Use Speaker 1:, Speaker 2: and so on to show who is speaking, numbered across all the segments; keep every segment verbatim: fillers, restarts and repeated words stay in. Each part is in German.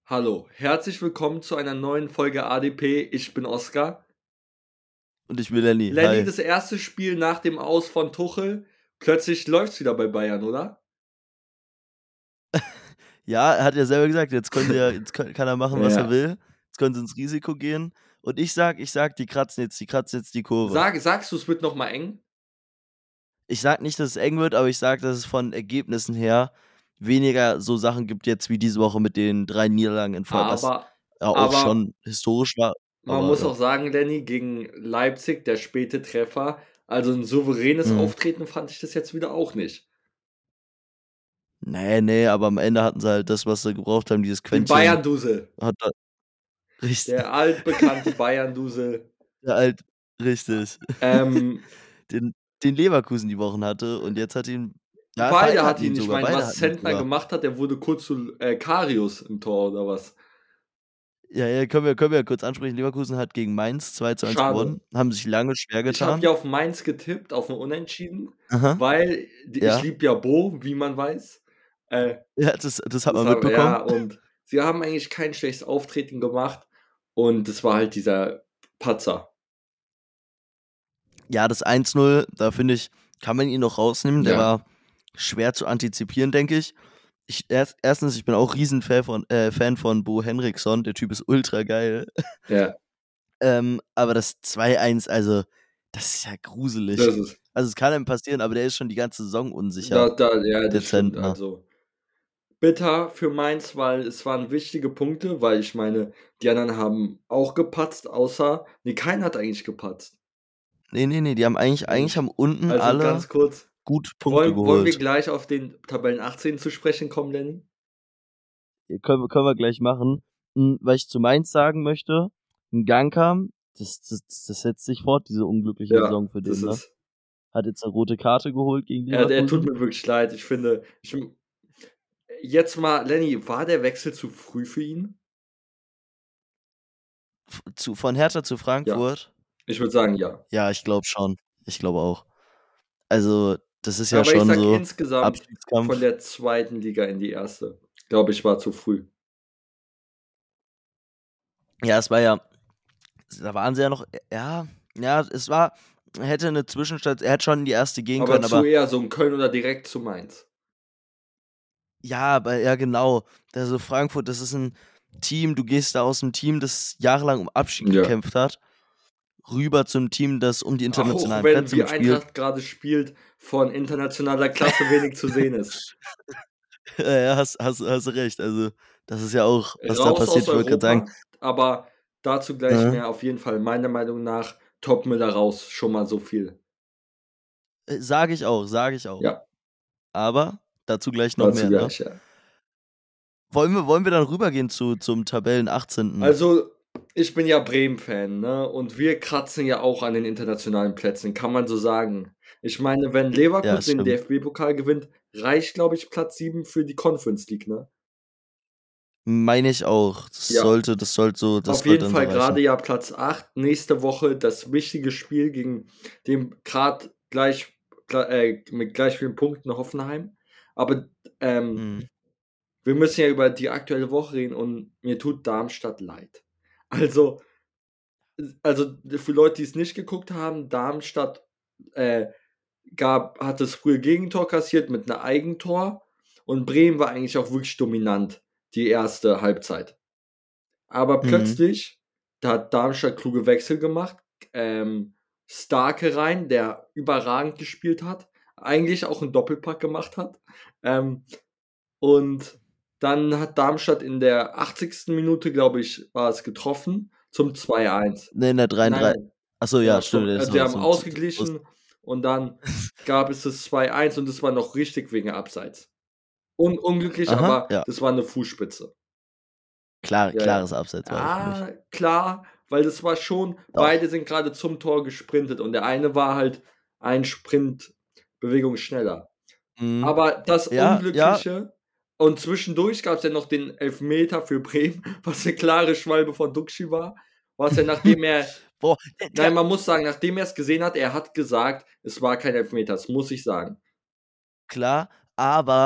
Speaker 1: Hallo, herzlich willkommen zu einer neuen Folge A D P. Ich bin Oskar.
Speaker 2: Und ich bin Lenny.
Speaker 1: Lenny,
Speaker 2: Hi.
Speaker 1: das erste Spiel nach dem Aus von Tuchel. Plötzlich läuft's wieder bei Bayern, oder?
Speaker 2: Ja, er hat ja selber gesagt, jetzt können sie ja, jetzt kann, kann er machen, was er
Speaker 1: Ja.
Speaker 2: will. Jetzt können sie ins Risiko gehen. Und ich sag, ich sag, die kratzen jetzt, die kratzen jetzt die Kurve.
Speaker 1: Sag, sagst du, es wird noch mal eng?
Speaker 2: Ich sag nicht, dass es eng wird, aber ich sag, dass es von Ergebnissen her weniger so Sachen gibt jetzt wie diese Woche mit den drei Niederlagen in Folge, was
Speaker 1: Aber,
Speaker 2: ja auch
Speaker 1: aber
Speaker 2: schon historisch war.
Speaker 1: man
Speaker 2: Aber
Speaker 1: muss
Speaker 2: ja.
Speaker 1: auch sagen, Lenny, gegen Leipzig, der späte Treffer. Also ein souveränes
Speaker 2: Mhm.
Speaker 1: Auftreten fand ich das jetzt wieder auch nicht.
Speaker 2: Nee, nee, aber am Ende hatten sie halt das, was sie gebraucht haben, dieses
Speaker 1: Die
Speaker 2: Quäntchen.
Speaker 1: Bayern-Dusel.
Speaker 2: Hat da, richtig,
Speaker 1: Der altbekannte Bayern-Dusel.
Speaker 2: der alt, richtig.
Speaker 1: Ähm,
Speaker 2: den, den Leverkusen die Wochen hatte und jetzt hat ihn, ja,
Speaker 1: beide
Speaker 2: beide
Speaker 1: hat
Speaker 2: hatten ihn
Speaker 1: ihn, ich
Speaker 2: sogar,
Speaker 1: meine,
Speaker 2: beide
Speaker 1: was
Speaker 2: hatten ihn
Speaker 1: Zentner
Speaker 2: sogar.
Speaker 1: gemacht hat, der wurde kurz zu äh, Karius im Tor oder was?
Speaker 2: Ja, ja, können wir, können wir kurz ansprechen. Leverkusen hat gegen Mainz zwei zu eins
Speaker 1: Schade.
Speaker 2: gewonnen, haben sich lange schwer
Speaker 1: Ich habe
Speaker 2: getan.
Speaker 1: ja auf Mainz getippt, auf 'n Unentschieden,
Speaker 2: Aha,
Speaker 1: weil d ich
Speaker 2: ja.
Speaker 1: liebe ja Bo, wie man weiß. Äh,
Speaker 2: Ja, das, das hat
Speaker 1: das
Speaker 2: man
Speaker 1: ha
Speaker 2: mitbekommen.
Speaker 1: ja, und sie haben eigentlich kein schlechtes Auftreten gemacht und es war halt dieser Patzer.
Speaker 2: Ja, das eins null, da finde ich, kann man ihn noch rausnehmen. Der
Speaker 1: Ja,
Speaker 2: war schwer zu antizipieren, denke ich. Ich erst, erstens, ich bin auch Riesenfan von, äh, Fan von Bo Henriksson. Der Typ ist ultra geil.
Speaker 1: ja,
Speaker 2: Ähm, aber das zwei eins, also, das ist ja gruselig.
Speaker 1: das ist
Speaker 2: Also, es kann einem passieren, aber der ist schon die ganze Saison unsicher,
Speaker 1: da da ja,
Speaker 2: der
Speaker 1: das stimmt.
Speaker 2: Zentner.
Speaker 1: Also, bitter für Mainz, weil es waren wichtige Punkte, weil ich meine, die anderen haben auch gepatzt, außer ne, keiner hat eigentlich gepatzt.
Speaker 2: Ne, ne, ne, die haben eigentlich eigentlich
Speaker 1: Ich
Speaker 2: haben unten
Speaker 1: also,
Speaker 2: alle
Speaker 1: ganz kurz,
Speaker 2: gut Punkte
Speaker 1: wollen wollen wir
Speaker 2: geholt.
Speaker 1: gleich auf den Tabellen achtzehn zu sprechen kommen, Lenny?
Speaker 2: Ja, können wir können wir gleich machen. Hm, was ich zu Mainz sagen möchte, 'n Gangkam, das das das setzt sich fort, diese unglückliche
Speaker 1: Ja,
Speaker 2: Saison für
Speaker 1: das
Speaker 2: den, ne?
Speaker 1: ist
Speaker 2: Hat jetzt 'ne rote Karte geholt gegen
Speaker 1: er er tut
Speaker 2: Leverkusen.
Speaker 1: mir wirklich leid. Ich finde, ich m jetzt mal, Lenny, war der Wechsel zu früh für ihn?
Speaker 2: F zu von Hertha zu
Speaker 1: Ja,
Speaker 2: Frankfurt?
Speaker 1: ich würde sagen, ja.
Speaker 2: Ja, ich glaube schon. Ich glaube auch. Also, das ist ja
Speaker 1: Aber ich
Speaker 2: schon
Speaker 1: sage
Speaker 2: so
Speaker 1: insgesamt von
Speaker 2: Abstiegskampf.
Speaker 1: der zweiten Liga in die erste, glaube ich, war zu früh.
Speaker 2: Ja, es war ja da waren sie ja noch ja, ja, es war hätte 'ne Zwischenstat er hätte schon in die erste gehen
Speaker 1: Aber
Speaker 2: können,
Speaker 1: zu
Speaker 2: aber
Speaker 1: eher so 'n Köln oder direkt zu Mainz.
Speaker 2: ja, aber ja, genau. Also, Frankfurt, das ist 'n Team, du gehst da aus 'nem Team, das jahrelang um Abstieg
Speaker 1: Ja.
Speaker 2: gekämpft hat, rüber zum Team, das um die
Speaker 1: Auch
Speaker 2: internationalen
Speaker 1: wenn,
Speaker 2: Plätze
Speaker 1: wie
Speaker 2: mitspielt.
Speaker 1: Eintracht grade spielt, von internationaler Klasse wenig zu sehen ist.
Speaker 2: Ja, ja, hast hast hast du recht. Also, das ist ja auch, was da
Speaker 1: Raus
Speaker 2: passiert.
Speaker 1: aus
Speaker 2: Ich wollte grad sagen,
Speaker 1: Europa, aber dazu gleich
Speaker 2: mhm,
Speaker 1: mehr. Auf jeden Fall meiner Meinung nach Topmüller raus, schon mal so viel.
Speaker 2: äh, sage ich auch, sage ich auch.
Speaker 1: Ja,
Speaker 2: Aber dazu gleich noch
Speaker 1: dazu
Speaker 2: mehr, ne?
Speaker 1: gleich, ja.
Speaker 2: Wollen wir wollen wir dann rübergehen zu zum Tabellen-achtzehnten?
Speaker 1: Also, ich bin ja Bremen-Fan, ne, und wir kratzen ja auch an den internationalen Plätzen, kann man so sagen. Ich meine, wenn
Speaker 2: Ja,
Speaker 1: Leverkusen den
Speaker 2: stimmt.
Speaker 1: D F B-Pokal gewinnt, reicht, glaube ich, Platz sieben für die Conference League, ne?
Speaker 2: Meine ich auch. Das
Speaker 1: Ja,
Speaker 2: sollte das sollte so das
Speaker 1: auf
Speaker 2: sollte
Speaker 1: jeden
Speaker 2: dann so
Speaker 1: Fall
Speaker 2: reichen.
Speaker 1: grade ja Platz acht. Nächste Woche das wichtige Spiel gegen den grad gleich pla äh, mit gleich vielen Punkten Hoffenheim. Aber, ähm,
Speaker 2: Mhm.
Speaker 1: wir müssen ja über die aktuelle Woche reden und mir tut Darmstadt leid. Also also, für Leute, die es nicht geguckt haben, Darmstadt, äh, gab hat das frühe Gegentor kassiert mit 'ner Eigentor und Bremen war eigentlich auch wirklich dominant, die erste Halbzeit. Aber
Speaker 2: Mhm.
Speaker 1: plötzlich, da hat Darmstadt kluge Wechsel gemacht, ähm, Starke rein, der überragend gespielt hat, eigentlich auch 'n Doppelpack gemacht hat. Ähm, und dann hat Darmstadt in der achtzigsten Minute, glaube ich, war es, getroffen zum zwei eins.
Speaker 2: Ne, in der
Speaker 1: Nein,
Speaker 2: dreiunddreißig.
Speaker 1: nein.
Speaker 2: Ach so, ja,
Speaker 1: Ja,
Speaker 2: stimmt,
Speaker 1: zum
Speaker 2: der ist
Speaker 1: also, sie
Speaker 2: so
Speaker 1: haben
Speaker 2: so z aus
Speaker 1: ausgeglichen und dann gab es das zwei eins und das war noch richtig wegen Abseits. Un unglücklich,
Speaker 2: aha,
Speaker 1: aber
Speaker 2: ja.
Speaker 1: das war 'ne Fußspitze.
Speaker 2: Klar
Speaker 1: Ja, ja.
Speaker 2: klares Abseits war das für mich.
Speaker 1: Ja, klar, weil das war schon
Speaker 2: Doch.
Speaker 1: beide sind grade zum Tor gesprintet und der eine war halt ein Sprintbewegung schneller.
Speaker 2: Mhm.
Speaker 1: Aber das
Speaker 2: Ja, ja,
Speaker 1: Unglückliche und zwischendurch gab's ja noch den Elfmeter für Bremen, was 'ne klare Schwalbe von Duxch war, was er, nachdem er
Speaker 2: boah, der
Speaker 1: nein,
Speaker 2: der
Speaker 1: man muss sagen, nachdem er's gesehen hat, er hat gesagt, es war kein Elfmeter, das muss ich sagen.
Speaker 2: klar, aber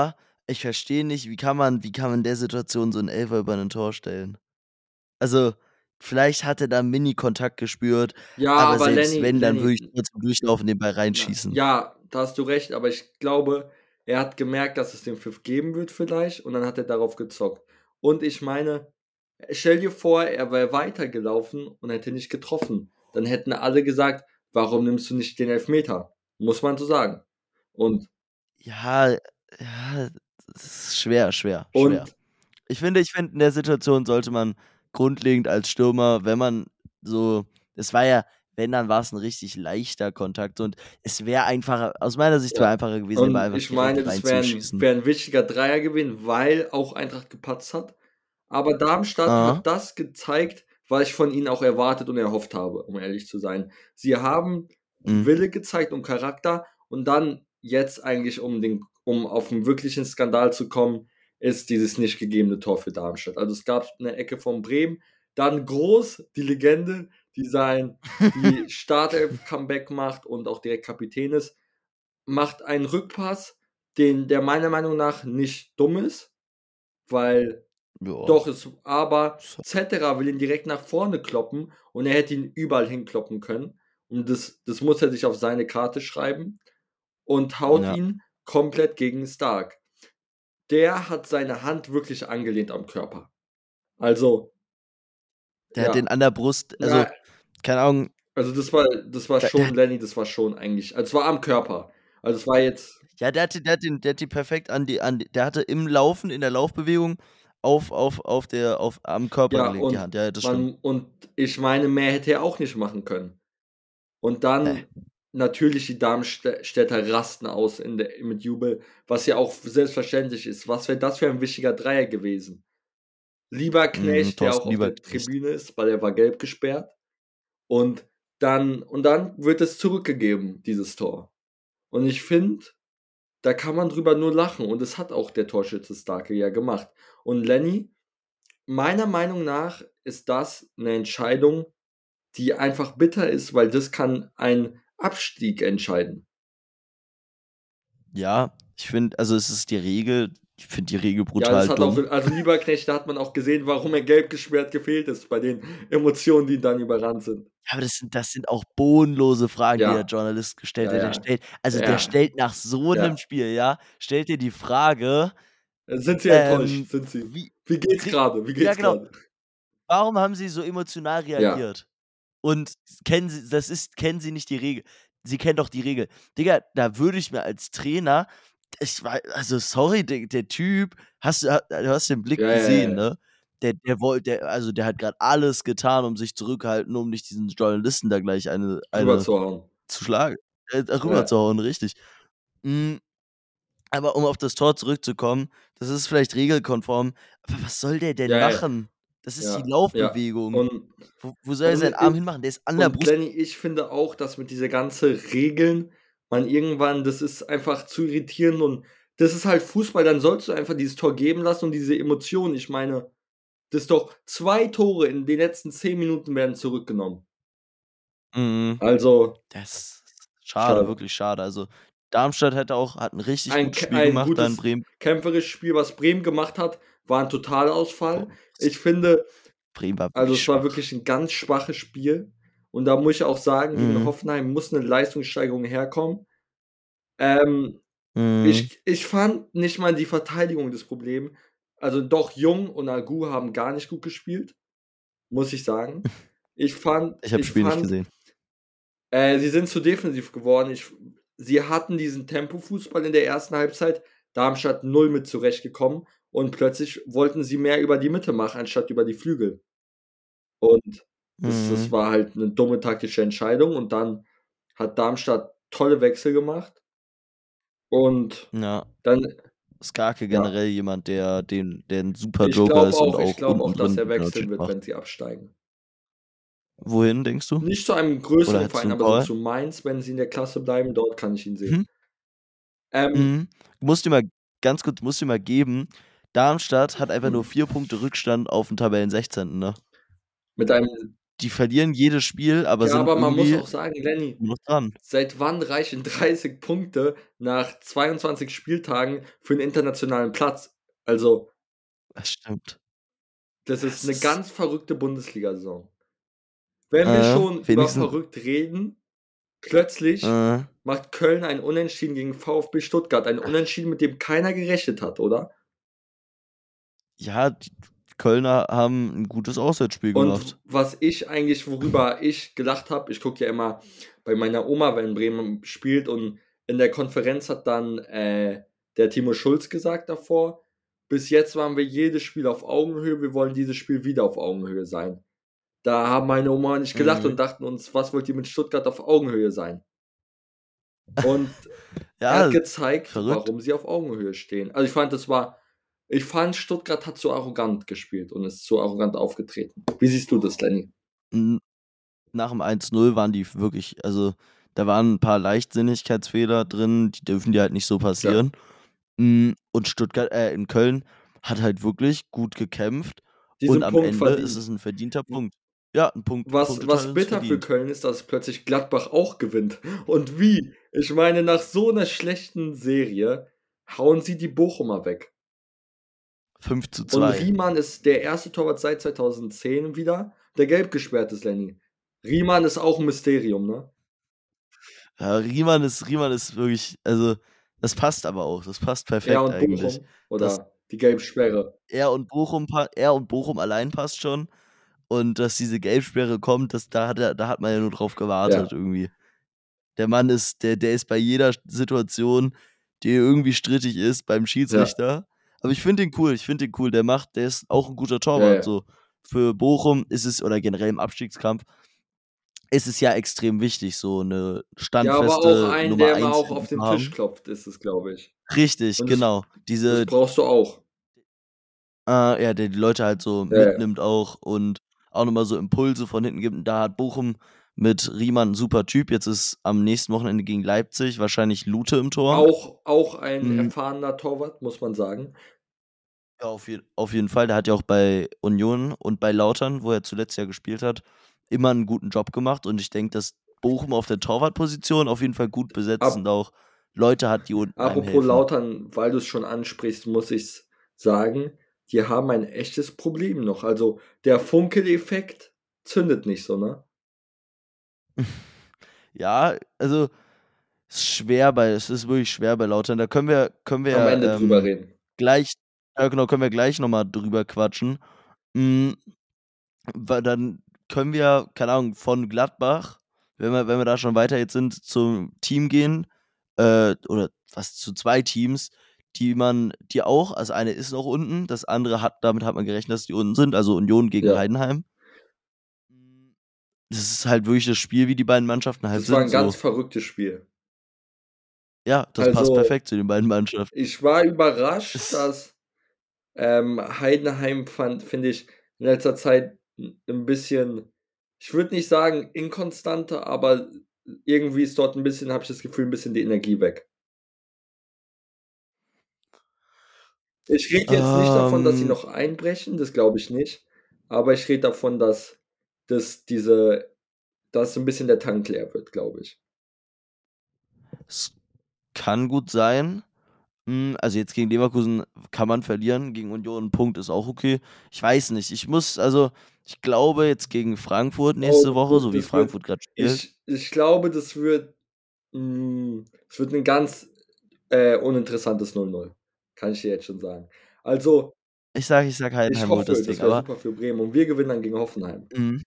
Speaker 2: Ich verstehe nicht, wie kann man wie kann man in der Situation so 'n Elfer über 'nen Tor stellen? Also, vielleicht hat er da Mini-Kontakt gespürt,
Speaker 1: Ja,
Speaker 2: aber
Speaker 1: aber
Speaker 2: selbst
Speaker 1: Lenny
Speaker 2: wenn, dann würde
Speaker 1: Lenny
Speaker 2: ich trotzdem durchlaufen, den Ball
Speaker 1: Na
Speaker 2: reinschießen.
Speaker 1: ja, da hast du recht, aber ich glaube, er hat gemerkt, dass es den Pfiff geben wird vielleicht und dann hat er darauf gezockt. Und ich meine, stell dir vor, er wäre weitergelaufen und hätte nicht getroffen. Dann hätten alle gesagt: „Warum nimmst du nicht den Elfmeter?“ Muss man so sagen. Und
Speaker 2: Ja, ja, das ist schwer, schwer, schwer.
Speaker 1: und
Speaker 2: Ich finde ich finde, in der Situation sollte man grundlegend als Stürmer, wenn man so es war ja wenn, dann war's 'n richtig leichter Kontakt und es wäre einfacher aus meiner Sicht wäre
Speaker 1: Ja,
Speaker 2: einfacher gewesen, den Ball
Speaker 1: und
Speaker 2: einfach
Speaker 1: ich meine,
Speaker 2: direkt
Speaker 1: das wäre 'n
Speaker 2: reinzuschießen.
Speaker 1: wäre 'n wichtiger Dreier gewesen, weil auch Eintracht gepatzt hat. Aber Darmstadt
Speaker 2: Aha.
Speaker 1: hat das gezeigt, was ich von ihnen auch erwartet und erhofft habe, um ehrlich zu sein. Sie haben
Speaker 2: Mhm.
Speaker 1: Wille gezeigt und Charakter und dann jetzt eigentlich, um den um auf 'n wirklichen Skandal zu kommen, ist dieses nicht gegebene Tor für Darmstadt. Also, es gab 'ne Ecke von Bremen, dann Groß, die Legende, die sein die Startelf-Comeback macht und auch direkt Kapitän ist, macht einen Rückpass, den der meiner Meinung nach nicht dumm ist, weil
Speaker 2: Ja.
Speaker 1: doch es aber
Speaker 2: So.
Speaker 1: Zetterer will ihn direkt nach vorne kloppen und er hätte ihn überall hinkloppen können. Und das das muss er sich auf seine Karte schreiben und haut
Speaker 2: Ja.
Speaker 1: ihn komplett gegen Stark. Der hat seine Hand wirklich angelehnt am Körper. Also
Speaker 2: Der hat den
Speaker 1: ja.
Speaker 2: an der Brust also,
Speaker 1: Na
Speaker 2: keine Ahnung
Speaker 1: also, das war das war
Speaker 2: Da der
Speaker 1: schon
Speaker 2: hat
Speaker 1: Lenny, das war schon eigentlich also, es war am Körper. Also, es war jetzt
Speaker 2: Ja, der hat den der hat den der hat den perfekt an die an der hatte im Laufen in der Laufbewegung auf auf auf der auf am Körper
Speaker 1: Ja,
Speaker 2: gelegt, die
Speaker 1: und
Speaker 2: Hand. Ja, ja, das stimmt.
Speaker 1: man und ich meine, mehr hätte er auch nicht machen können. Und
Speaker 2: Ne.
Speaker 1: dann natürlich die Darmstä Städter rasten aus in der mit Jubel, was ja auch selbstverständlich ist. Was wäre das für ein wichtiger Dreier gewesen?
Speaker 2: Mhm,
Speaker 1: Lieberknecht, der auch
Speaker 2: Thorsten
Speaker 1: auf der
Speaker 2: Lieberknecht.
Speaker 1: Tribüne ist, weil er war gelb gesperrt. Und dann und dann wird es zurückgegeben, dieses Tor. Und ich finde, da kann man drüber nur lachen und das hat auch der Torschütze Starke ja gemacht. Und Lenny, meiner Meinung nach ist das 'ne Entscheidung, die einfach bitter ist, weil das kann einen Abstieg entscheiden.
Speaker 2: Ja, ich finde also, es ist die Regel. Ich finde die Regel
Speaker 1: Ja, das
Speaker 2: brutal
Speaker 1: hat auch
Speaker 2: dumm.
Speaker 1: also, Lieberknecht, da hat man auch gesehen, warum er gelb gesperrt gefehlt ist bei den Emotionen, die dann überrannt sind.
Speaker 2: Ja, aber das sind das sind auch bodenlose Fragen, die der
Speaker 1: Ja.
Speaker 2: Journalist gestellt
Speaker 1: Ja,
Speaker 2: hat. Der
Speaker 1: ja.
Speaker 2: stellt also, der
Speaker 1: Ja.
Speaker 2: stellt nach so 'nem
Speaker 1: Ja.
Speaker 2: Spiel, ja stellt der die Frage,
Speaker 1: Sind Sie enttäuscht?
Speaker 2: ähm,
Speaker 1: Sind Sie
Speaker 2: wie
Speaker 1: wie geht's
Speaker 2: krieg
Speaker 1: grade? Wie
Speaker 2: ja
Speaker 1: geht's
Speaker 2: genau.
Speaker 1: grade?
Speaker 2: Warum haben Sie so emotional
Speaker 1: Ja.
Speaker 2: reagiert? Und kennen Sie das ist kennen Sie nicht die Regel? Sie kennen doch die Regel. Digga, da würde ich mir als Trainer ich wei also, sorry, de der Typ hast du ha du hast den Blick
Speaker 1: Ja, ja,
Speaker 2: gesehen,
Speaker 1: ja.
Speaker 2: ne? Der der wollt der also, der hat grad alles getan, um sich zurückhalten, um nicht diesen Journalisten da gleich eine
Speaker 1: Drüber
Speaker 2: eine
Speaker 1: zu hauen.
Speaker 2: zu schlagen äh, rüber zu
Speaker 1: Ja.
Speaker 2: hauen, richtig. Hm, aber um auf das Tor zurückzukommen, das ist vielleicht regelkonform, aber was soll der denn
Speaker 1: Ja, ja.
Speaker 2: machen? Das ist die
Speaker 1: Ja, ja.
Speaker 2: Laufbewegung.
Speaker 1: Und
Speaker 2: Wo wo soll er
Speaker 1: und
Speaker 2: seinen Arm
Speaker 1: i
Speaker 2: hinmachen? Der ist an der
Speaker 1: und
Speaker 2: Brust.
Speaker 1: Lenny, ich finde auch, dass mit dieser ganze Regeln man irgendwann das ist einfach zu irritierend und das ist halt Fußball, dann sollst du einfach dieses Tor geben lassen und diese Emotionen. Ich meine, das ist doch zwei Tore in den letzten zehn Minuten werden zurückgenommen.
Speaker 2: Mhm.
Speaker 1: Also
Speaker 2: Das schade,
Speaker 1: schade.
Speaker 2: wirklich schade. Also, Darmstadt hätte auch hat 'n richtig
Speaker 1: Ein
Speaker 2: gutes
Speaker 1: Kä
Speaker 2: Spiel
Speaker 1: ein
Speaker 2: gemacht da in
Speaker 1: gutes
Speaker 2: Bremen.
Speaker 1: kämpferisches Spiel, was Bremen gemacht hat, war 'n
Speaker 2: Boah,
Speaker 1: Totalausfall.
Speaker 2: s
Speaker 1: Ich finde
Speaker 2: Bremen war
Speaker 1: also,
Speaker 2: wirklich
Speaker 1: es war
Speaker 2: schwach.
Speaker 1: wirklich 'n ganz schwaches Spiel und da muss ich auch sagen, gegen
Speaker 2: Mhm.
Speaker 1: Hoffenheim muss 'ne Leistungssteigerung herkommen. Ähm,
Speaker 2: Mhm.
Speaker 1: ich ich fand nicht mal die Verteidigung das Problem. Also, doch Jung und Agu haben gar nicht gut gespielt, muss ich sagen. Ich fand
Speaker 2: Ich habe das
Speaker 1: ich
Speaker 2: Spiel nicht
Speaker 1: fand
Speaker 2: gesehen.
Speaker 1: äh, sie sind zu defensiv geworden. Ich f sie hatten diesen Tempo-Fußball in der ersten Halbzeit, Darmstadt null mit zurechtgekommen und plötzlich wollten sie mehr über die Mitte machen, anstatt über die Flügel. Und das das
Speaker 2: Mhm.
Speaker 1: war halt 'ne dumme taktische Entscheidung und dann hat Darmstadt tolle Wechsel gemacht. Und
Speaker 2: Ja.
Speaker 1: dann
Speaker 2: Skarke
Speaker 1: ja.
Speaker 2: generell jemand, der den der 'n super
Speaker 1: Ich
Speaker 2: Joker
Speaker 1: glaube
Speaker 2: ist und
Speaker 1: auch ich
Speaker 2: auch
Speaker 1: glaube
Speaker 2: unten
Speaker 1: auch, dass
Speaker 2: drin
Speaker 1: er
Speaker 2: guten
Speaker 1: wechseln
Speaker 2: Unterschied
Speaker 1: wird,
Speaker 2: macht.
Speaker 1: wenn sie absteigen.
Speaker 2: Wohin denkst du?
Speaker 1: Nicht zu einem
Speaker 2: Oder
Speaker 1: größeren
Speaker 2: hättest du
Speaker 1: Verein,
Speaker 2: 'n
Speaker 1: aber so
Speaker 2: Call?
Speaker 1: zu Mainz, wenn sie in der Klasse bleiben, dort kann ich ihn sehen.
Speaker 2: Mhm.
Speaker 1: Ähm
Speaker 2: Mhm. Musst dir mal ganz kurz musst dir mal geben, Darmstadt hat einfach nur
Speaker 1: Mhm.
Speaker 2: vier Punkte Rückstand auf 'n Tabellensechzehnten, ne?
Speaker 1: Mit einem
Speaker 2: die verlieren jedes Spiel, aber
Speaker 1: Ja,
Speaker 2: sind
Speaker 1: aber man muss
Speaker 2: irgendwie
Speaker 1: auch sagen, Lenny,
Speaker 2: noch dran.
Speaker 1: seit wann reichen dreißig Punkte nach zweiundzwanzig Spieltagen für 'n internationalen Platz? Also
Speaker 2: Das stimmt.
Speaker 1: das ist
Speaker 2: Das
Speaker 1: 'ne
Speaker 2: ist
Speaker 1: ganz verrückte Bundesligasaison. Wenn wir
Speaker 2: Äh,
Speaker 1: schon über
Speaker 2: wenigstens
Speaker 1: verrückt reden, plötzlich
Speaker 2: Äh.
Speaker 1: macht Köln ein Unentschieden gegen VfB Stuttgart. Ein Unentschieden, mit dem keiner gerechnet hat, oder?
Speaker 2: Ja, die Kölner haben 'n gutes Auswärtsspiel
Speaker 1: Und
Speaker 2: gemacht.
Speaker 1: was ich eigentlich worüber ich gelacht habe, ich gucke ja immer bei meiner Oma, wenn Bremen spielt und in der Konferenz hat dann, äh, der Timo Schulz gesagt davor: „Bis jetzt waren wir jedes Spiel auf Augenhöhe, wir wollen dieses Spiel wieder auf Augenhöhe sein.“ Da haben meine Oma und ich gelacht und
Speaker 2: Mhm.
Speaker 1: dachten uns: „Was wollt ihr mit Stuttgart auf Augenhöhe sein?“ Und er hat
Speaker 2: Ja,
Speaker 1: gezeigt,
Speaker 2: verrückt.
Speaker 1: warum sie auf Augenhöhe stehen. Also, ich fand, das war ich fand, Stuttgart hat zu arrogant gespielt und ist zu arrogant aufgetreten. Wie siehst du das, Lenny?
Speaker 2: Hm, nach'm eins null waren die wirklich also, da waren 'n paar Leichtsinnigkeitsfehler drin, die dürfen dir halt nicht so
Speaker 1: Ja.
Speaker 2: passieren. Hm, und Stuttgart äh, in Köln hat halt wirklich gut gekämpft und
Speaker 1: Diesen
Speaker 2: am
Speaker 1: Punkt
Speaker 2: Ende ist es
Speaker 1: verdient.
Speaker 2: 'n verdienter
Speaker 1: W
Speaker 2: Punkt. Ja, 'n Punkt
Speaker 1: Was
Speaker 2: Punkteteil
Speaker 1: was
Speaker 2: ist
Speaker 1: bitter für
Speaker 2: verdient.
Speaker 1: Köln ist, dass plötzlich Gladbach auch gewinnt. Und wie? Ich meine, nach so 'ner schlechten Serie hauen sie die Bochumer weg.
Speaker 2: fünf zu
Speaker 1: Und
Speaker 2: zwei.
Speaker 1: Riemann ist der erste Torwart seit zweitausendzehn wieder, der gelb gesperrt ist, Lenny. Riemann ist auch 'n Mysterium, ne?
Speaker 2: Ja, Riemann ist Riemann ist wirklich also, das passt aber auch. Das passt
Speaker 1: Er
Speaker 2: perfekt
Speaker 1: und
Speaker 2: eigentlich,
Speaker 1: Bochum
Speaker 2: dass
Speaker 1: oder die Gelbsperre.
Speaker 2: er und Bochum pa er und Bochum allein passt schon und dass diese Gelbsperre kommt, das da hat er da hat man ja nur drauf gewartet
Speaker 1: Ja.
Speaker 2: irgendwie. Der Mann ist der der ist bei jeder St Situation, die irgendwie strittig ist, beim
Speaker 1: Ja.
Speaker 2: Schiedsrichter. Aber ich finde ihn cool ich finde ihn cool. Der macht der ist auch 'n guter
Speaker 1: Ja,
Speaker 2: Torwart
Speaker 1: ja.
Speaker 2: so. Für Bochum ist es oder generell im Abstiegskampf ist es ja extrem wichtig, so 'ne
Speaker 1: Ja, aber auch
Speaker 2: standfeste
Speaker 1: einen,
Speaker 2: Nummer
Speaker 1: der mal
Speaker 2: eins
Speaker 1: auch
Speaker 2: hinten
Speaker 1: auf
Speaker 2: zu
Speaker 1: den Tisch
Speaker 2: haben.
Speaker 1: klopft, ist es, glaube ich.
Speaker 2: Richtig,
Speaker 1: Und das
Speaker 2: genau.
Speaker 1: das
Speaker 2: Diese
Speaker 1: brauchst du auch.
Speaker 2: Äh, ja, der die Leute halt so
Speaker 1: Ja, ja.
Speaker 2: mitnimmt auch und auch noch mal so Impulse von hinten gibt. Und da hat Bochum mit Riemann 'n super Typ. Jetzt ist am nächsten Wochenende gegen Leipzig wahrscheinlich Lute im Tor.
Speaker 1: Auch auch ein
Speaker 2: Hm.
Speaker 1: erfahrener Torwart, muss man sagen.
Speaker 2: Ja, auf je auf jeden Fall. Der hat ja auch bei Union und bei Lautern, wo er zuletzt ja gespielt hat, immer 'n guten Job gemacht. Und ich denke, dass Bochum auf der Torwartposition auf jeden Fall gut besetzt und
Speaker 1: Ab
Speaker 2: auch Leute hat, die unten einem
Speaker 1: apropos
Speaker 2: helfen.
Speaker 1: Lautern, weil du's schon ansprichst, muss ich's sagen, die haben ein echtes Problem noch. Also, der Funkel-Effekt zündet nicht so, ne?
Speaker 2: Ja, also, ist schwer bei es ist wirklich schwer bei Lautern. Da können wir können wir
Speaker 1: Am
Speaker 2: ja,
Speaker 1: Ende drüber
Speaker 2: ähm,
Speaker 1: reden.
Speaker 2: gleich ja genau, können wir gleich noch mal drüber quatschen. Hm, weil dann können wir, keine Ahnung, von Gladbach, wenn wir wenn wir da schon weiter jetzt sind, zum Team gehen, äh, oder fast zu zwei Teams, die man die auch also, eine ist noch unten, das andere hat damit hat man gerechnet, dass die unten sind, also, Union gegen
Speaker 1: Ja.
Speaker 2: Heidenheim. Hm, das ist halt wirklich das Spiel, wie die beiden Mannschaften halt
Speaker 1: Das war
Speaker 2: sind
Speaker 1: 'n ganz
Speaker 2: so.
Speaker 1: verrücktes Spiel.
Speaker 2: Ja, das passt
Speaker 1: Also,
Speaker 2: perfekt zu den beiden Mannschaften.
Speaker 1: ich war überrascht,
Speaker 2: Es
Speaker 1: dass, ähm, Heidenheim fand finde ich, in letzter Zeit 'n 'n bisschen ich würde nicht sagen inkonstanter, aber irgendwie ist dort 'n bisschen habe ich das Gefühl, 'n bisschen die Energie weg. Ich rede jetzt nicht davon, dass sie
Speaker 2: Ähm
Speaker 1: noch einbrechen, das glaube ich nicht. Aber ich rede davon, dass dass diese dass so 'n bisschen der Tank leer wird, glaube ich.
Speaker 2: Es kann gut sein. Hm, also, jetzt gegen Leverkusen kann man verlieren, gegen Union 'n Punkt ist auch okay. Ich weiß nicht, ich muss also, ich glaube jetzt gegen Frankfurt nächste
Speaker 1: Oh,
Speaker 2: Woche, so wie
Speaker 1: das wird
Speaker 2: Frankfurt grad spielt
Speaker 1: ich ich glaube, das wird hm, es wird 'n ganz, äh, uninteressantes null null, kann ich dir jetzt schon sagen. Also
Speaker 2: Ich sage ich sage,
Speaker 1: ich
Speaker 2: Heidenheim holt das
Speaker 1: hoffe,
Speaker 2: Ding,
Speaker 1: das wäre
Speaker 2: aber
Speaker 1: super für Bremen und wir gewinnen dann gegen Hoffenheim.
Speaker 2: Mhm.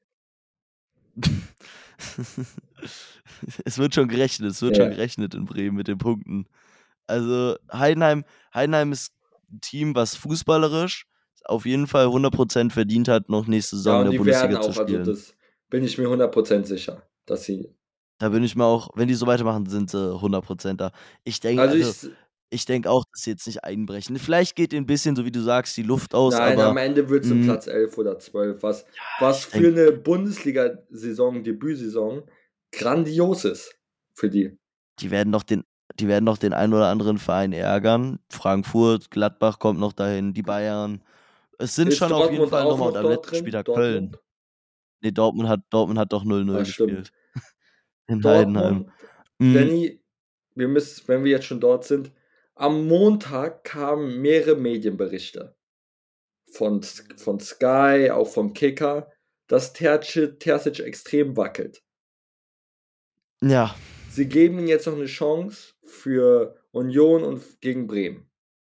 Speaker 2: Es wird schon gerechnet es wird schon
Speaker 1: Ja.
Speaker 2: gerechnet in Bremen mit den Punkten. Also, Heidenheim Heidenheim ist 'n Team, was fußballerisch auf jeden Fall hundert Prozent verdient hat, noch nächste
Speaker 1: Ja,
Speaker 2: Saison in
Speaker 1: und
Speaker 2: der
Speaker 1: die werden
Speaker 2: Bundesliga zu
Speaker 1: auch also,
Speaker 2: spielen.
Speaker 1: das bin ich mir hundert Prozent sicher, dass sie
Speaker 2: Da bin ich mir auch wenn die so weitermachen, sind sie hundert Prozent da. Ich denke
Speaker 1: Also,
Speaker 2: also,
Speaker 1: ich s
Speaker 2: ich denke auch, dass sie jetzt nicht einbrechen. Vielleicht geht denen 'n bisschen, so wie du sagst, die Luft aus,
Speaker 1: Nein, am
Speaker 2: aber,
Speaker 1: Ende wird's 'n
Speaker 2: hm
Speaker 1: Platz elf oder zwölf, was
Speaker 2: Ja,
Speaker 1: was
Speaker 2: ich
Speaker 1: für
Speaker 2: denke
Speaker 1: 'ne Bundesliga-Saison Debütsaison grandios ist für die.
Speaker 2: Die werden noch den die werden noch den einen oder anderen Verein ärgern. Frankfurt, Gladbach kommt noch dahin, die Bayern. Es sind
Speaker 1: Ist
Speaker 2: schon auf jeden
Speaker 1: Dortmund
Speaker 2: Fall noch
Speaker 1: auch
Speaker 2: mal und
Speaker 1: noch
Speaker 2: am
Speaker 1: dort
Speaker 2: letzten
Speaker 1: drin?
Speaker 2: Spieltag Köln.
Speaker 1: Dortmund?
Speaker 2: Ne, Dortmund hat Dortmund hat doch null null
Speaker 1: Ah,
Speaker 2: gespielt.
Speaker 1: stimmt.
Speaker 2: In Heidenheim.
Speaker 1: Dortmund,
Speaker 2: Hm.
Speaker 1: Lenny, wir müssen wenn wir jetzt schon dort sind, am Montag kamen mehrere Medienberichte von S von Sky, auch vom Kicker, dass Terci Terzic extrem wackelt.
Speaker 2: Ja.
Speaker 1: Sie geben ihm jetzt noch 'ne Chance für Union und f gegen Bremen.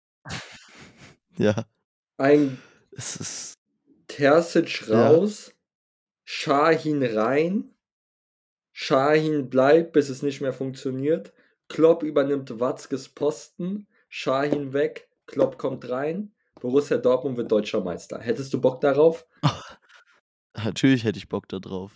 Speaker 2: Ja.
Speaker 1: Ein
Speaker 2: Es ist
Speaker 1: Terzic
Speaker 2: Ja.
Speaker 1: raus, Şahin rein. Şahin bleibt, bis es nicht mehr funktioniert. Klopp übernimmt Watzkes Posten, Şahin weg, Klopp kommt rein. Borussia Dortmund wird Deutscher Meister. Hättest du Bock darauf?
Speaker 2: Natürlich hätte ich Bock da drauf.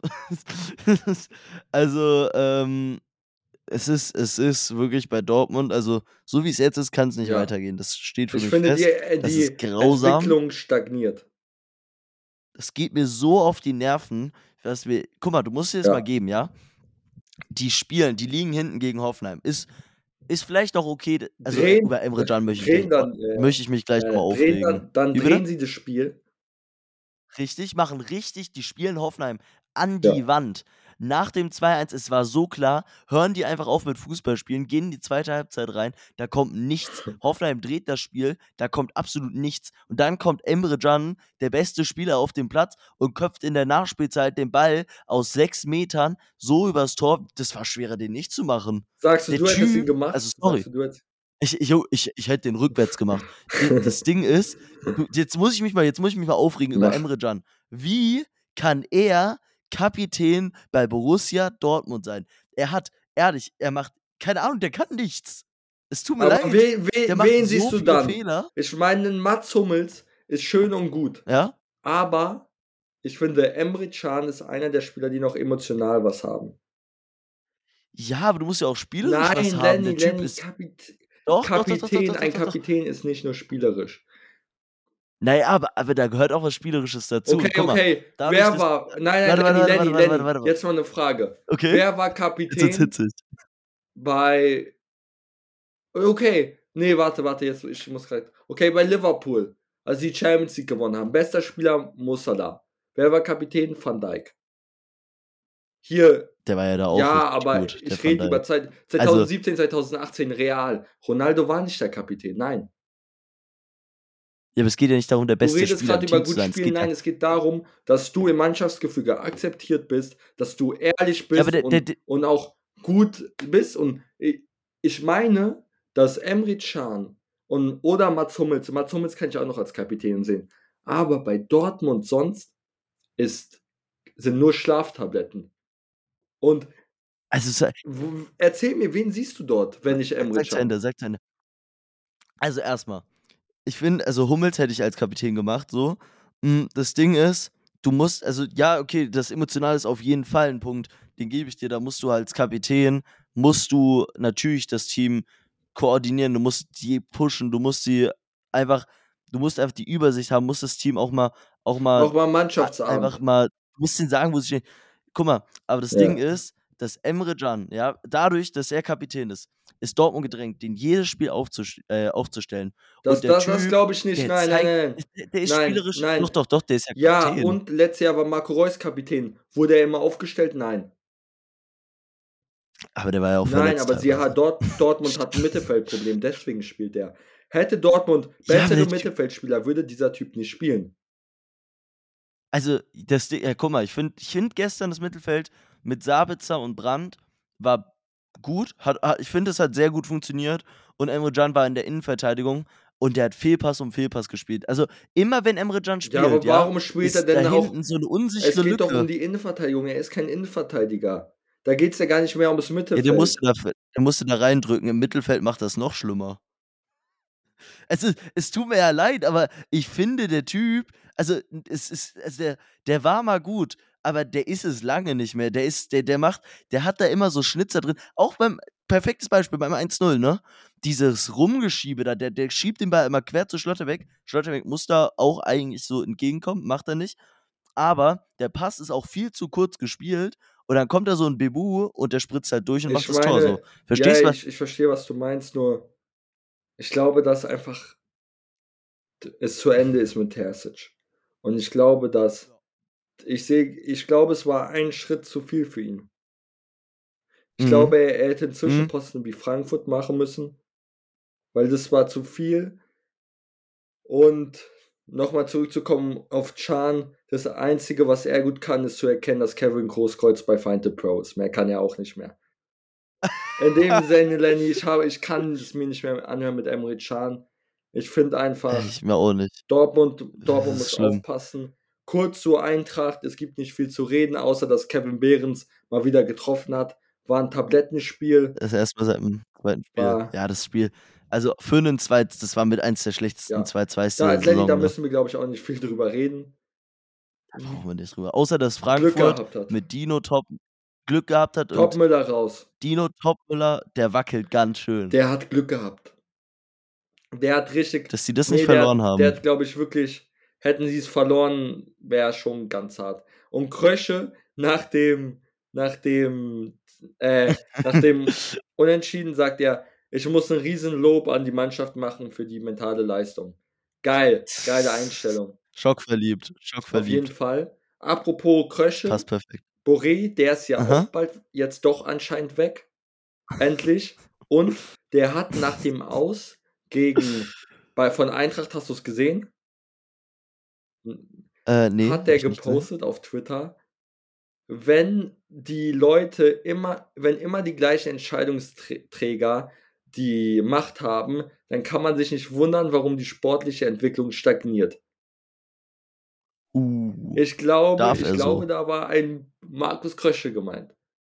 Speaker 2: Also, ähm, es ist es ist wirklich bei Dortmund also, so wie's jetzt ist, kann's nicht
Speaker 1: Ja.
Speaker 2: weitergehen. Das steht für
Speaker 1: Ich
Speaker 2: mich
Speaker 1: finde, die
Speaker 2: fest.
Speaker 1: äh,
Speaker 2: Das ist
Speaker 1: die
Speaker 2: grausam.
Speaker 1: Entwicklung stagniert.
Speaker 2: Es geht mir so auf die Nerven, dass wir guck mal, du musst dir das mal
Speaker 1: Ja.
Speaker 2: geben, ja? Die spielen die liegen hinten gegen Hoffenheim. Ist ist vielleicht auch okay, d also, äh,
Speaker 1: Drehen
Speaker 2: über Emre Can möchte ich gleich
Speaker 1: drehen
Speaker 2: noch mal
Speaker 1: dann äh,
Speaker 2: möchte ich mich gleich noch mal
Speaker 1: äh, drehen
Speaker 2: aufregen.
Speaker 1: dann dann
Speaker 2: Wie bitte?
Speaker 1: drehen sie das Spiel.
Speaker 2: Richtig, machen richtig die spielen Hoffenheim an
Speaker 1: Ja.
Speaker 2: die Wand. Nach dem zwei eins, es war so klar, hören die einfach auf mit Fußball spielen, gehen in die zweite Halbzeit rein, da kommt nichts. Hoffenheim dreht das Spiel, da kommt absolut nichts. Und dann kommt Emre Can, der beste Spieler auf dem Platz und köpft in der Nachspielzeit den Ball aus sechs Metern so übers Tor. Das war schwerer, den nicht zu machen.
Speaker 1: Sagst du,
Speaker 2: Der
Speaker 1: du hättest ihn
Speaker 2: Typ
Speaker 1: gemacht?
Speaker 2: also, sorry.
Speaker 1: Sagst du, du hättest
Speaker 2: Ich ich jo ich ich hätte den rückwärts gemacht. D das Ding ist, du jetzt muss ich mich mal jetzt muss ich mich mal aufregen über
Speaker 1: Mach.
Speaker 2: Emre Can. Wie kann er Kapitän bei Borussia Dortmund sein? Er hat ehrlich, er macht keine Ahnung, der kann nichts. Es tut mir
Speaker 1: Aber
Speaker 2: leid.
Speaker 1: we
Speaker 2: Der
Speaker 1: we
Speaker 2: macht
Speaker 1: wen
Speaker 2: so
Speaker 1: siehst du
Speaker 2: viele
Speaker 1: dann?
Speaker 2: Fehler.
Speaker 1: Ich meine, 'nen Mats Hummels ist schön und gut,
Speaker 2: Ja?
Speaker 1: aber ich finde, Emre Can ist einer der Spieler, die noch emotional was haben.
Speaker 2: Ja, aber du musst ja auch spielerisch was
Speaker 1: Nein,
Speaker 2: haben.
Speaker 1: Lenny,
Speaker 2: Der Typ
Speaker 1: Lenny,
Speaker 2: ist
Speaker 1: Kapit
Speaker 2: doch, doch, doch, doch, doch,
Speaker 1: Kapitän
Speaker 2: doch, doch,
Speaker 1: ein
Speaker 2: doch, doch.
Speaker 1: Kapitän ist nicht nur spielerisch.
Speaker 2: Na ja, aber aber da gehört auch was Spielerisches dazu.
Speaker 1: Okay,
Speaker 2: Und guck mal,
Speaker 1: okay,
Speaker 2: dadurch,
Speaker 1: wer
Speaker 2: dass
Speaker 1: war
Speaker 2: äh,
Speaker 1: nein, nein,
Speaker 2: warte, warte,
Speaker 1: Lenny,
Speaker 2: warte,
Speaker 1: Lenny,
Speaker 2: warte, warte, warte,
Speaker 1: Lenny,
Speaker 2: warte.
Speaker 1: jetzt mal 'ne Frage.
Speaker 2: Okay.
Speaker 1: Wer war
Speaker 2: Jetzt wird's
Speaker 1: Kapitän
Speaker 2: hitzig.
Speaker 1: bei okay, ne, warte, warte, jetzt ich muss grad okay, bei Liverpool, als sie die Champions League gewonnen haben. Bester Spieler Mo Salah. Wer war Kapitän? Van Dijk. Hier
Speaker 2: Der war ja da auch
Speaker 1: ja,
Speaker 2: richtig
Speaker 1: aber
Speaker 2: gut, der
Speaker 1: ich
Speaker 2: Van
Speaker 1: rede über
Speaker 2: Dijk.
Speaker 1: Zeit
Speaker 2: Also
Speaker 1: zweitausendsiebzehn, zweitausendachtzehn Real. Ronaldo war nicht der Kapitän, nein.
Speaker 2: Ja, aber es geht ja nicht darum, der
Speaker 1: Du
Speaker 2: beste
Speaker 1: redest
Speaker 2: Spieler
Speaker 1: grad
Speaker 2: im
Speaker 1: über
Speaker 2: Team zu
Speaker 1: gut
Speaker 2: sein. Es
Speaker 1: spielen.
Speaker 2: geht ja
Speaker 1: Nein, es geht darum, dass du im Mannschaftsgefüge akzeptiert bist, dass du ehrlich
Speaker 2: Ja, aber
Speaker 1: bist
Speaker 2: der der
Speaker 1: und
Speaker 2: d
Speaker 1: und auch gut bist. Und i ich meine, dass Emre Can und oder Mats Hummels Mats Hummels kann ich auch noch als Kapitän sehen. Aber bei Dortmund sonst ist sind nur Schlaftabletten. Und
Speaker 2: Also, es sei
Speaker 1: w w erzähl mir, wen siehst du dort, wenn nicht
Speaker 2: Sag
Speaker 1: Emre
Speaker 2: sag zu
Speaker 1: Can?
Speaker 2: Ende, sag zu Ende. Also, erst mal, ich finde also, Hummels hätte ich als Kapitän gemacht so. Hm, das Ding ist, du musst also, ja, okay, das Emotionale ist auf jeden Fall 'n Punkt, den gebe ich dir. Da musst du als Kapitän musst du natürlich das Team koordinieren. Du musst die pushen, du musst sie einfach du musst einfach die Übersicht haben, musst das Team auch mal auch mal
Speaker 1: Auch mal
Speaker 2: a einfach
Speaker 1: Mannschaftsabend.
Speaker 2: mal du musst denen sagen, wo sie stehen. Guck mal, aber das Ding
Speaker 1: Ja.
Speaker 2: ist, dass Emre Can, ja, dadurch, dass er Kapitän ist, ist Dortmund gedrängt, den jedes Spiel aufzusch äh, aufzustellen. Und
Speaker 1: Das
Speaker 2: der
Speaker 1: das das
Speaker 2: Typ,
Speaker 1: glaube ich nicht.
Speaker 2: der
Speaker 1: Nein, nein,
Speaker 2: zeigt
Speaker 1: nein,
Speaker 2: der der ist
Speaker 1: nein,
Speaker 2: spielerisch doch,
Speaker 1: nein.
Speaker 2: doch, doch, der ist ja
Speaker 1: Ja,
Speaker 2: Kapitän.
Speaker 1: und letztes Jahr war Marco Reus Kapitän. Wurde er immer aufgestellt? Nein.
Speaker 2: Aber der war ja auch
Speaker 1: Nein,
Speaker 2: verletzt
Speaker 1: aber sie
Speaker 2: teilweise.
Speaker 1: hat Dort Dortmund hat 'n Mittelfeldproblem, deswegen spielt der. Hätte Dortmund
Speaker 2: Ja, aber
Speaker 1: bessere
Speaker 2: der Typ
Speaker 1: Mittelfeldspieler, würde dieser Typ nicht spielen.
Speaker 2: Also, das Di ja, guck mal, ich finde ich finde gestern das Mittelfeld mit Sabitzer und Brandt war gut. Hat ha ich finde, es hat sehr gut funktioniert und Emre Can war in der Innenverteidigung und der hat Fehlpass um Fehlpass gespielt. Also, immer wenn Emre Can
Speaker 1: Ja,
Speaker 2: spielt,
Speaker 1: aber
Speaker 2: ja,
Speaker 1: warum spielt er
Speaker 2: ist da
Speaker 1: denn auch
Speaker 2: hinten so 'ne
Speaker 1: es
Speaker 2: unsichere
Speaker 1: geht doch um
Speaker 2: Lücke.
Speaker 1: die Innenverteidigung. Er ist kein Innenverteidiger. Da geht's ja gar nicht mehr ums
Speaker 2: Ja, den musst
Speaker 1: Mittelfeld.
Speaker 2: du da f den musst du da reindrücken. Im Mittelfeld macht das noch schlimmer. Also, es tut mir ja leid, aber ich finde, der Typ also, es ist also, der der war mal gut, aber der ist es lange nicht mehr. Der ist der der macht der hat da immer so Schnitzer drin. Auch beim perfektes Beispiel beim eins null, ne? Dieses Rumgeschiebe da, der der schiebt den Ball immer quer zu Schlotterbeck. Schlotterbeck muss da auch eigentlich so entgegenkommen, macht er nicht. Aber der Pass ist auch viel zu kurz gespielt und dann kommt da so 'n Bebu und der spritzt halt durch und
Speaker 1: Ich
Speaker 2: macht das Tor so.
Speaker 1: meine ja,
Speaker 2: Verstehst du, wa
Speaker 1: ich ich verstehe, was du meinst, nur ich glaube, dass einfach d es zu Ende ist mit Terzic. Und ich glaube, dass
Speaker 2: Ja.
Speaker 1: ich sehe ich glaube, es war ein Schritt zu viel für ihn. Ich
Speaker 2: Mhm.
Speaker 1: glaube, er er hätte 'n
Speaker 2: Mhm.
Speaker 1: Zwischenposten wie Frankfurt machen müssen, weil das war zu viel. Und noch mal zurückzukommen auf Can, das Einzige, was er gut kann, ist zu erkennen, dass Kevin Großkreuz bei Find the Pro ist. Mehr kann er auch nicht mehr. In dem Sinne, Lenny, ich habe ich kann es mir nicht mehr anhören mit Emre Can. Ich finde einfach,
Speaker 2: Ich mir auch nicht.
Speaker 1: Dortmund
Speaker 2: Das
Speaker 1: Dortmund
Speaker 2: ist
Speaker 1: muss
Speaker 2: schlimm.
Speaker 1: aufpassen. Kurz zur Eintracht, es gibt nicht viel zu reden, außer dass Kevin Behrens mal wieder getroffen hat. War 'n Tablettenspiel.
Speaker 2: Das erste Mal seit dem zweiten Spiel.
Speaker 1: War
Speaker 2: Ja, das Spiel also für 'nen zwei das war mit eins der schlechtesten
Speaker 1: Ja.
Speaker 2: zwei zweis
Speaker 1: Da
Speaker 2: der
Speaker 1: Lenny, da
Speaker 2: Saison, ne?
Speaker 1: müssen wir, glaube ich, auch nicht viel drüber reden.
Speaker 2: Da brauchen wir nicht drüber. Außer dass
Speaker 1: Glück
Speaker 2: Frankfurt
Speaker 1: gehabt hat.
Speaker 2: mit Dino Top Glück gehabt hat und
Speaker 1: Topmöller raus.
Speaker 2: Dino Topmöller, der wackelt ganz schön.
Speaker 1: Der hat Glück gehabt. Der hat richtig
Speaker 2: Dass sie das nicht
Speaker 1: ne, der
Speaker 2: verloren
Speaker 1: hat der hat,
Speaker 2: haben.
Speaker 1: glaube ich, wirklich hätten sie's verloren, wäre schon ganz hart. Und Krösche nach dem nach dem äh, nach dem Unentschieden sagt er: „Ich muss 'n Riesenlob an die Mannschaft machen für die mentale Leistung.“ Geil, geile Einstellung.
Speaker 2: Schockverliebt,
Speaker 1: Auf jeden
Speaker 2: schockverliebt.
Speaker 1: Fall. Apropos
Speaker 2: Passt
Speaker 1: Krösche,
Speaker 2: perfekt.
Speaker 1: Borré, der ist ja auch
Speaker 2: Aha.
Speaker 1: bald jetzt doch anscheinend weg. Endlich. Und der hat nach dem Aus gegen bei von Eintracht hast du's gesehen? Hm,
Speaker 2: Äh, ne,
Speaker 1: hat
Speaker 2: habe
Speaker 1: der
Speaker 2: ich nicht gesehen.
Speaker 1: gepostet auf Twitter: „Wenn die Leute immer wenn immer die gleichen Entscheidungsträ Träger die Macht haben, dann kann man sich nicht wundern, warum die sportliche Entwicklung stagniert.“
Speaker 2: Uh,
Speaker 1: Ich glaube
Speaker 2: darf
Speaker 1: ich
Speaker 2: er so?
Speaker 1: glaube, da war ein Markus Krösche gemeint.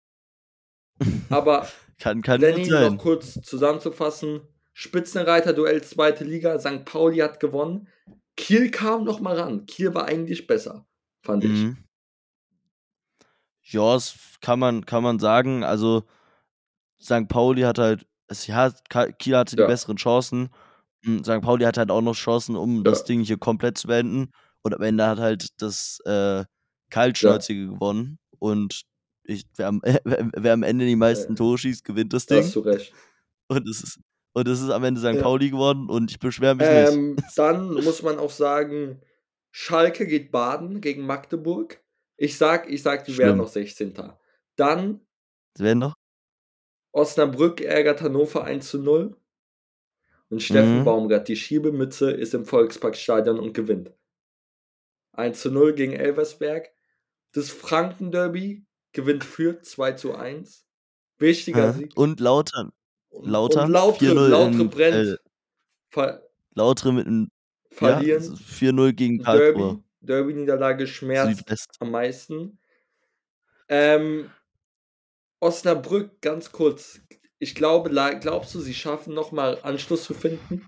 Speaker 1: Aber
Speaker 2: Kann kann gut
Speaker 1: Lenny, um noch
Speaker 2: sein.
Speaker 1: kurz zusammenzufassen: Spitzenreiter-Duell zweite Liga, Sankt Pauli hat gewonnen. Kiel kam noch mal ran. Kiel war eigentlich besser, fand ich.
Speaker 2: Mhm. Ja, das kann man kann man sagen. Also, Sankt Pauli hat halt es ja, Ka Kiel hatte die
Speaker 1: Ja.
Speaker 2: besseren Chancen. Hm, Sankt Pauli hatte halt auch noch Chancen, um das
Speaker 1: Ja.
Speaker 2: Ding hier komplett zu beenden. Und am Ende hat halt das, äh,
Speaker 1: Ja.
Speaker 2: Kaltschnäuzige gewonnen. Und ich wer am wer wer am Ende die
Speaker 1: Äh,
Speaker 2: meisten Tore schießt, gewinnt das
Speaker 1: da hast
Speaker 2: Ding.
Speaker 1: du recht.
Speaker 2: Und es ist und es ist am Ende Sankt
Speaker 1: Ja.
Speaker 2: Pauli geworden und ich beschwere mich nicht.
Speaker 1: Ähm, dann muss man auch sagen, Schalke geht baden gegen Magdeburg. Ich sage ich sage, die werden
Speaker 2: Schlimm.
Speaker 1: noch Sechzehnter Dann
Speaker 2: Wer noch?
Speaker 1: Osnabrück ärgert Hannover eins zu null. Und Steffen
Speaker 2: Mhm.
Speaker 1: Baumgart, die Schiebemütze ist im Volksparkstadion und gewinnt. eins zu null gegen Elversberg. Das Franken-Derby gewinnt Fürth zwei zu eins. Wichtiger
Speaker 2: Hä?
Speaker 1: Sieg.
Speaker 2: Und Lautern
Speaker 1: Und und
Speaker 2: Lautern vier
Speaker 1: Lautre
Speaker 2: null
Speaker 1: Lautre
Speaker 2: in äh
Speaker 1: brennt. Ver
Speaker 2: Lautre mit 'n ja, es
Speaker 1: verlieren.
Speaker 2: ist vier null gegen Karlsruhe.
Speaker 1: Derby. Derby-Niederlage schmerzt
Speaker 2: Südwest.
Speaker 1: am meisten. Ähm Osnabrück, ganz kurz. Ich glaube la glaubst du, sie schaffen noch mal Anschluss zu finden?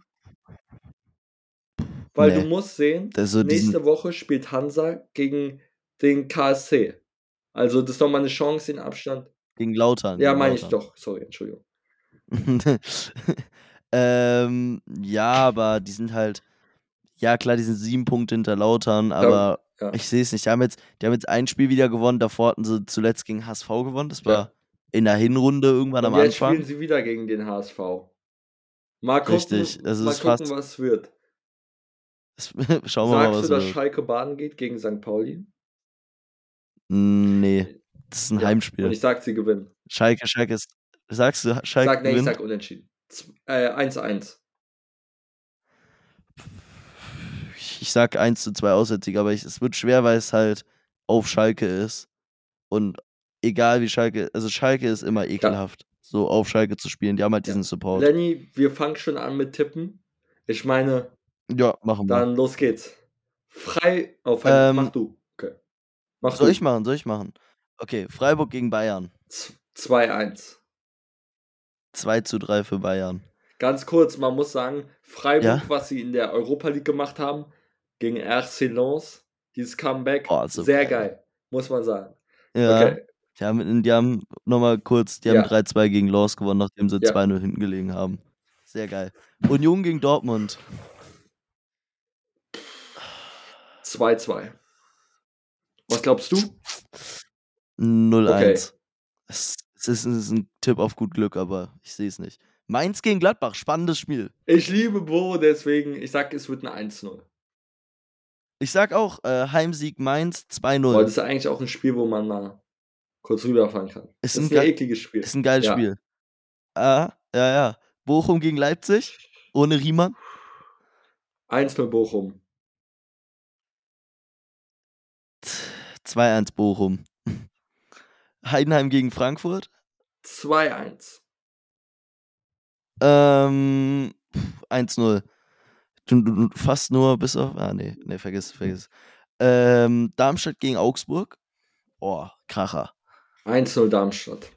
Speaker 1: Weil du
Speaker 2: Ne.
Speaker 1: musst sehen,
Speaker 2: Also, die sind
Speaker 1: nächste Woche spielt Hansa gegen den KSC. Also, das ist noch mal 'ne Chance, den Abstand
Speaker 2: Gegen Lautern,
Speaker 1: ja,
Speaker 2: gegen
Speaker 1: meine ich
Speaker 2: Lautern.
Speaker 1: doch. Sorry, Entschuldigung.
Speaker 2: Ähm, ja, aber die sind halt ja klar, die sind sieben Punkte hinter Lautern,
Speaker 1: Da
Speaker 2: aber
Speaker 1: ja.
Speaker 2: ich sehe es nicht. Die haben jetzt die haben jetzt ein Spiel wieder gewonnen, davor hatten sie zuletzt gegen H S V gewonnen. Das
Speaker 1: Ja.
Speaker 2: war in der Hinrunde irgendwann am
Speaker 1: Und jetzt spielen
Speaker 2: Anfang.
Speaker 1: sie wieder gegen den HSV. Mal
Speaker 2: Richtig,
Speaker 1: gucken
Speaker 2: also
Speaker 1: mal
Speaker 2: ist
Speaker 1: gucken,
Speaker 2: fast
Speaker 1: was wird.
Speaker 2: es schauen wir mal,
Speaker 1: Sagst du,
Speaker 2: was
Speaker 1: dass
Speaker 2: wird.
Speaker 1: Schalke baden geht gegen Sankt Pauli?
Speaker 2: Ne,
Speaker 1: Äh,
Speaker 2: das ist 'n
Speaker 1: ja, und
Speaker 2: Heimspiel.
Speaker 1: ich sage, sie gewinnen.
Speaker 2: Schalke Schalke ist sagst du,
Speaker 1: Ich
Speaker 2: Schalke
Speaker 1: sage ne, ich
Speaker 2: gewinnt?
Speaker 1: sage unentschieden. Z äh, eins eins.
Speaker 2: Ich ich sage eins zu zwei Auswärtssieg, aber ich es wird schwer, weil es halt auf Schalke ist. Und egal wie Schalke also Schalke ist immer
Speaker 1: Ja.
Speaker 2: ekelhaft, so auf Schalke zu spielen. Die haben halt
Speaker 1: Ja.
Speaker 2: diesen Support.
Speaker 1: Lenny, wir fangen schon an mit Tippen. Ich meine
Speaker 2: Ja, machen wir.
Speaker 1: dann los geht's. Frei oh, fang mach
Speaker 2: Ähm
Speaker 1: du. Okay. Mach
Speaker 2: Soll ich
Speaker 1: du.
Speaker 2: machen, soll ich machen? Okay, Freiburg gegen Bayern.
Speaker 1: Z zwei eins.
Speaker 2: zwei zu drei für Bayern.
Speaker 1: Ganz kurz, man muss sagen, Freiburg,
Speaker 2: Ja?
Speaker 1: was sie in der Europa League gemacht haben, gegen R C Lens, dieses Comeback,
Speaker 2: Oh, so
Speaker 1: sehr
Speaker 2: geil.
Speaker 1: geil, muss man sagen.
Speaker 2: Ja,
Speaker 1: Okay.
Speaker 2: die haben die haben noch mal kurz die haben
Speaker 1: Ja.
Speaker 2: drei zwei gegen Lens gewonnen, nachdem sie
Speaker 1: Ja.
Speaker 2: zwei null hinten gelegen haben. Sehr geil. Union gegen Dortmund.
Speaker 1: zwei zwei. Was glaubst du?
Speaker 2: null
Speaker 1: Okay.
Speaker 2: eins. Es es ist es ist 'n Tipp auf gut Glück, aber ich sehe es nicht. Mainz gegen Gladbach, spannendes Spiel.
Speaker 1: Ich liebe Bo, deswegen ich sage, es wird 'ne eins null.
Speaker 2: Ich sag auch, äh, Heimsieg Mainz zwei
Speaker 1: Boah,
Speaker 2: null.
Speaker 1: das ist eigentlich auch ein Spiel, wo man mal kurz rüberfahren kann.
Speaker 2: Ist
Speaker 1: Das
Speaker 2: ein,
Speaker 1: ist ein
Speaker 2: ge
Speaker 1: ekliges
Speaker 2: ist
Speaker 1: Spiel.
Speaker 2: ein geiles
Speaker 1: Ja.
Speaker 2: Spiel. Ah, ja, ja. Bochum gegen Leipzig, ohne Riemann.
Speaker 1: eins null Bochum.
Speaker 2: zwei eins Bochum. Heidenheim gegen Frankfurt.
Speaker 1: zwei eins.
Speaker 2: Ähm, eins null. Du, du, du fast nur bis auf. Ah, nee, nee, vergiss, vergiss. Ähm, Darmstadt gegen Augsburg. Boah, Kracher.
Speaker 1: eins null Darmstadt.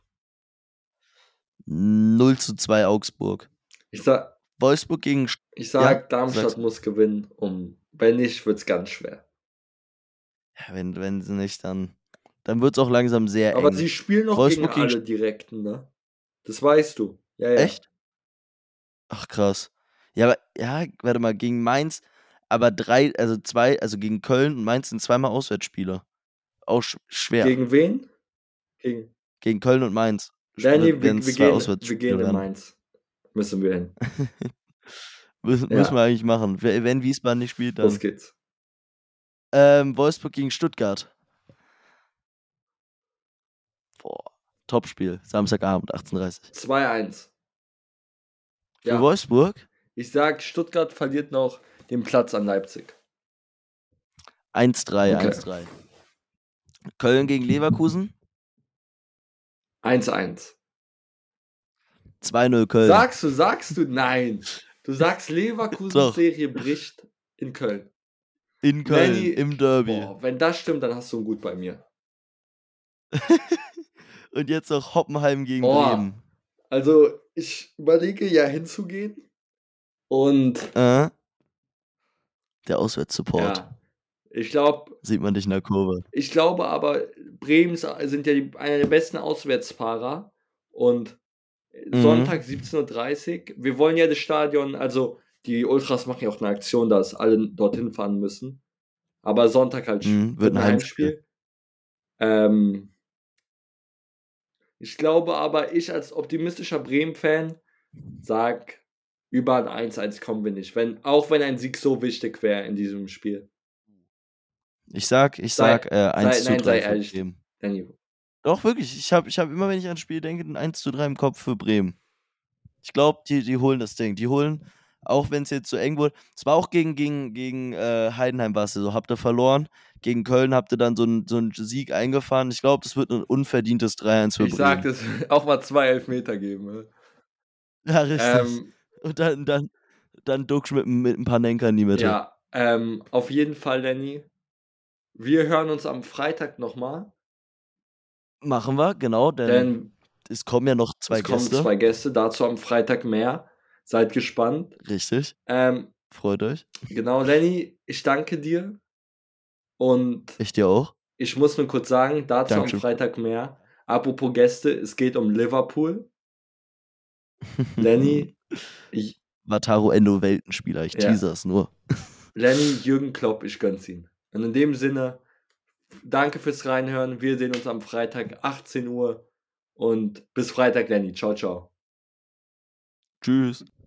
Speaker 2: null zu zwei Augsburg.
Speaker 1: Ich sag,
Speaker 2: Wolfsburg gegen. Sch-
Speaker 1: ich
Speaker 2: Ja,
Speaker 1: sag Darmstadt
Speaker 2: sag's.
Speaker 1: muss gewinnen. Um, wenn nicht, wird's ganz schwer.
Speaker 2: Ja, wenn, wenn sie nicht, dann. Dann wird's auch langsam sehr
Speaker 1: Aber
Speaker 2: eng.
Speaker 1: sie spielen noch gegen
Speaker 2: Wolfsburg gegen.
Speaker 1: alle Direkten, ne? Das weißt du. Ja, ja.
Speaker 2: Echt? Ach, krass. Ja, aber, ja, warte mal, gegen Mainz, aber drei, also zwei, also gegen Köln und Mainz sind zweimal Auswärtsspiele. Auch sch schwer.
Speaker 1: Gegen wen? Gegen.
Speaker 2: Gegen Köln und Mainz.
Speaker 1: Danny, wir,
Speaker 2: Werden
Speaker 1: wir,
Speaker 2: es zwei
Speaker 1: gehen, wir
Speaker 2: Auswärtsspiele
Speaker 1: gehen in
Speaker 2: werden.
Speaker 1: Mainz. Müssen wir hin.
Speaker 2: Müssen,
Speaker 1: Ja.
Speaker 2: müssen wir eigentlich machen. Wer- Wenn Wiesbaden nicht spielt,
Speaker 1: Los
Speaker 2: dann.
Speaker 1: geht's.
Speaker 2: Ähm, Wolfsburg gegen Stuttgart. Boah, Topspiel. Samstagabend, achtzehn Uhr dreißig.
Speaker 1: zwei eins.
Speaker 2: Für
Speaker 1: Ja.
Speaker 2: Wolfsburg
Speaker 1: Ich sag, Stuttgart verliert noch den Platz an Leipzig.
Speaker 2: eins drei,
Speaker 1: Okay.
Speaker 2: eins drei. Köln gegen Leverkusen.
Speaker 1: eins eins.
Speaker 2: zwei null Köln.
Speaker 1: Sagst du, sagst du? Nein. Du sagst, Leverkusens
Speaker 2: Doch.
Speaker 1: Serie bricht in Köln.
Speaker 2: In Köln,
Speaker 1: Lenny,
Speaker 2: im Derby.
Speaker 1: Boah, wenn das stimmt, dann hast du ein Gut bei mir.
Speaker 2: Und jetzt noch Hoppenheim gegen
Speaker 1: Boah.
Speaker 2: Bremen.
Speaker 1: Also, ich überlege ja hinzugehen. Und
Speaker 2: Äh? Der Auswärtssupport.
Speaker 1: ja, ich glaube,
Speaker 2: Sieht man dich in der Kurve.
Speaker 1: ich glaube aber, Bremen sind ja die, einer der besten Auswärtsfahrer. Und
Speaker 2: Mhm.
Speaker 1: Sonntag siebzehn Uhr dreißig. Wir wollen ja das Stadion, also die Ultras machen ja auch eine Aktion, dass alle dorthin fahren müssen. Aber Sonntag halt
Speaker 2: Mhm,
Speaker 1: wird ein Heimspiel. Ähm, ich glaube aber, ich als optimistischer Bremen-Fan sag, über ein eins eins kommen wir nicht. Wenn, auch wenn ein Sieg so wichtig wäre in diesem Spiel.
Speaker 2: Ich sag, ich
Speaker 1: Sei-
Speaker 2: sag äh, eins
Speaker 1: sei-
Speaker 2: zu
Speaker 1: nein, sei
Speaker 2: drei für
Speaker 1: ehrlich.
Speaker 2: Bremen.
Speaker 1: Danny.
Speaker 2: Doch, wirklich. Ich habe ich hab immer, wenn ich an ein Spiel denke, ein eins zu drei im Kopf für Bremen. Ich glaube, die, die holen das Ding. Die holen, auch wenn es jetzt so eng wurde. Es war auch gegen, gegen, gegen äh, Heidenheim, was ihr so habt ihr verloren. Gegen Köln habt ihr dann so einen so einen Sieg eingefahren. Ich glaube, das wird ein unverdientes drei eins für
Speaker 1: Ich
Speaker 2: Bremen.
Speaker 1: sag, es wird auch mal zwei Elfmeter geben. Ne?
Speaker 2: Ja, richtig.
Speaker 1: Ähm,
Speaker 2: Und dann, dann, dann Duxch mit, mit ein paar Nenker in die Mitte.
Speaker 1: ja, ähm, auf jeden Fall, Danny. Wir hören uns am Freitag nochmal.
Speaker 2: Machen wir, genau, denn,
Speaker 1: Denn
Speaker 2: es kommen ja noch zwei
Speaker 1: es kommen
Speaker 2: Gäste.
Speaker 1: zwei Gäste, dazu am Freitag mehr. Seid gespannt.
Speaker 2: Richtig.
Speaker 1: Ähm,
Speaker 2: Freut euch.
Speaker 1: genau, Lenny, ich danke dir. Und
Speaker 2: Ich dir auch.
Speaker 1: ich muss nur kurz sagen, dazu
Speaker 2: Dankeschön.
Speaker 1: am Freitag mehr. Apropos Gäste, es geht um Liverpool. Lenny, ich,
Speaker 2: Wataru Endo Weltenspieler, ich
Speaker 1: Ja.
Speaker 2: teaser's nur.
Speaker 1: Lenny, Jürgen Klopp, ich gönn's ihn. Und in dem Sinne, danke fürs Reinhören. Wir sehen uns am Freitag, achtzehn Uhr. Und bis Freitag, Lenny. Ciao, ciao.
Speaker 2: Tschüss.